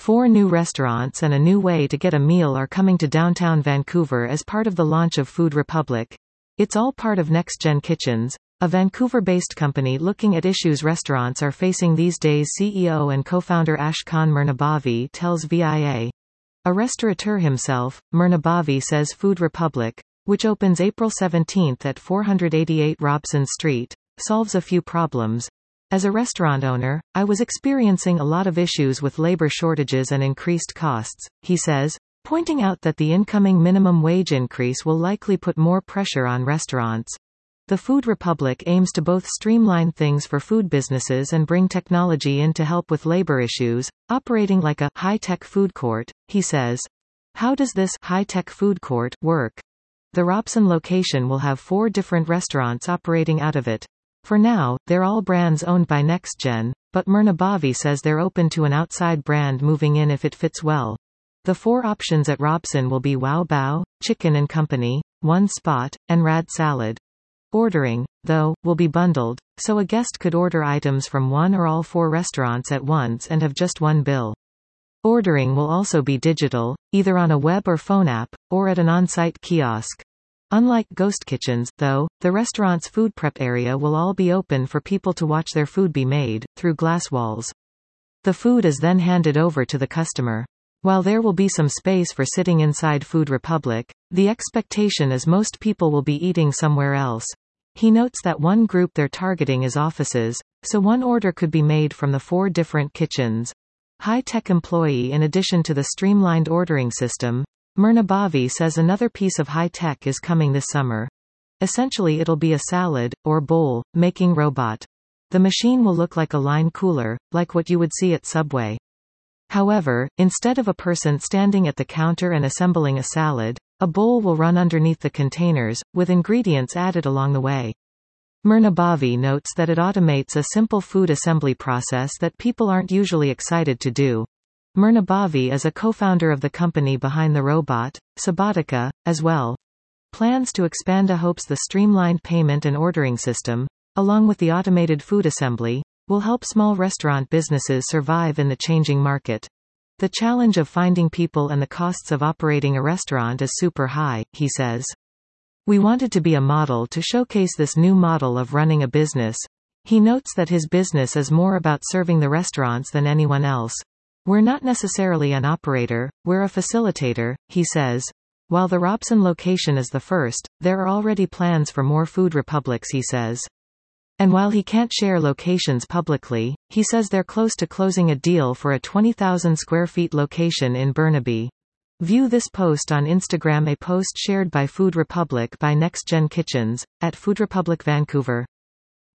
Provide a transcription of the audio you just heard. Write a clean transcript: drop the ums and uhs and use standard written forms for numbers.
4 new restaurants and a new way to get a meal are coming to downtown Vancouver as part of the launch of Food Republic. It's all part of Next Gen Kitchens, a Vancouver-based company looking at issues restaurants are facing these days. CEO and co-founder Ashkan Murnabavi tells VIA. A restaurateur himself, Murnabavi says Food Republic, which opens April 17 at 488 Robson Street, solves a few problems. As a restaurant owner, I was experiencing a lot of issues with labor shortages and increased costs, he says, pointing out that the incoming minimum wage increase will likely put more pressure on restaurants. The Food Republic aims to both streamline things for food businesses and bring technology in to help with labor issues, operating like a high-tech food court, he says. How does this high-tech food court work? The Robson location will have 4 different restaurants operating out of it. For now, they're all brands owned by NextGen, but Murnabavi says they're open to an outside brand moving in if it fits well. The 4 options at Robson will be Wow Bao, Chicken and Company, One Spot, and Rad Salad. Ordering, though, will be bundled, so a guest could order items from one or all 4 restaurants at once and have just one bill. Ordering will also be digital, either on a web or phone app, or at an on-site kiosk. Unlike ghost kitchens, though, the restaurant's food prep area will all be open for people to watch their food be made, through glass walls. The food is then handed over to the customer. While there will be some space for sitting inside Food Republic, the expectation is most people will be eating somewhere else. He notes that one group they're targeting is offices, so one order could be made from the 4 different kitchens. High-tech employee. In addition to the streamlined ordering system, Murnabavi says another piece of high-tech is coming this summer. Essentially it'll be a salad, or bowl, making robot. The machine will look like a line cooler, like what you would see at Subway. However, instead of a person standing at the counter and assembling a salad, a bowl will run underneath the containers, with ingredients added along the way. Murnabavi notes that it automates a simple food assembly process that people aren't usually excited to do. Murnabavi is a co-founder of the company behind the robot, Subotica, as well. Plans to expand hopes the streamlined payment and ordering system, along with the automated food assembly, will help small restaurant businesses survive in the changing market. The challenge of finding people and the costs of operating a restaurant is super high, he says. We wanted to be a model to showcase this new model of running a business. He notes that his business is more about serving the restaurants than anyone else. We're not necessarily an operator, we're a facilitator, he says. While the Robson location is the first, there are already plans for more Food Republics, he says. And while he can't share locations publicly, he says they're close to closing a deal for a 20,000 square feet location in Burnaby. View this post on Instagram. A post shared by Food Republic by Next Gen Kitchens, at Food Republic Vancouver.